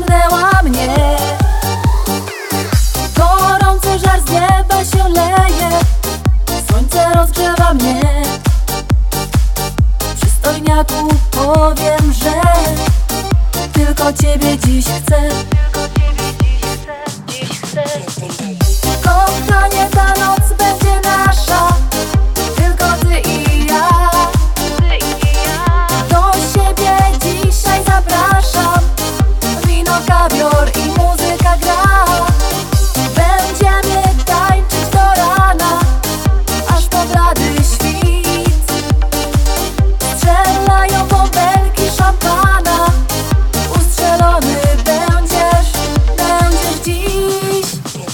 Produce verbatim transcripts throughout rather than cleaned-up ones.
ciągnęła mnie. Gorący żar z nieba się leje, słońce rozgrzewa mnie. Przystojniaku, powiem, że tylko ciebie dziś chcę. Kochanie, ta noc będzie nasza, tylko ty i ja. Do siebie dzisiaj zapraszam, wino, kawior i muzyka gra. Będziemy tańczyć do rana, aż po blady świt. Strzelają bąbelki szampana, ustrzelony będziesz, będziesz dziś.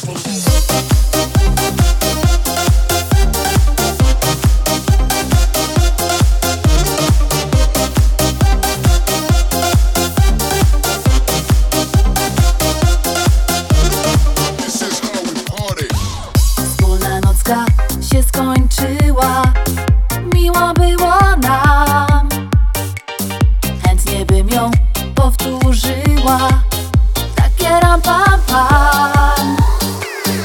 Wspólna nocka się skończyła, miło było nam. Chętnie bym ją powtórzyła. Takie ram pam pam,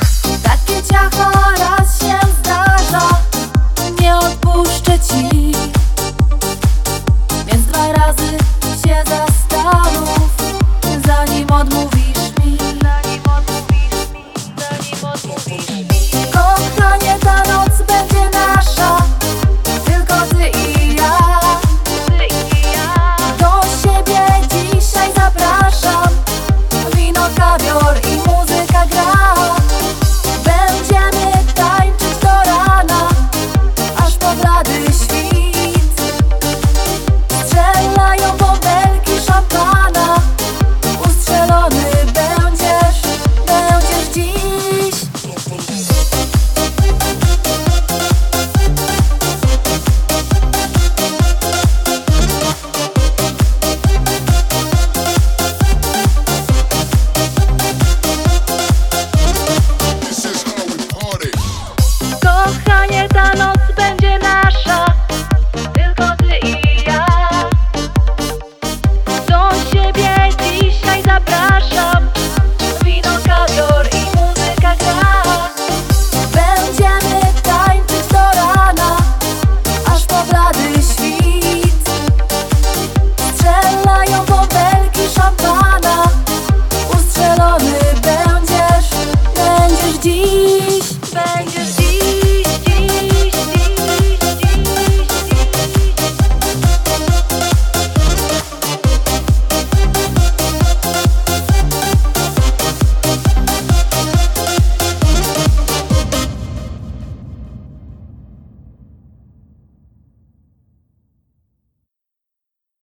takie ciacho raz się zdarza. Nie odpuszczę ci.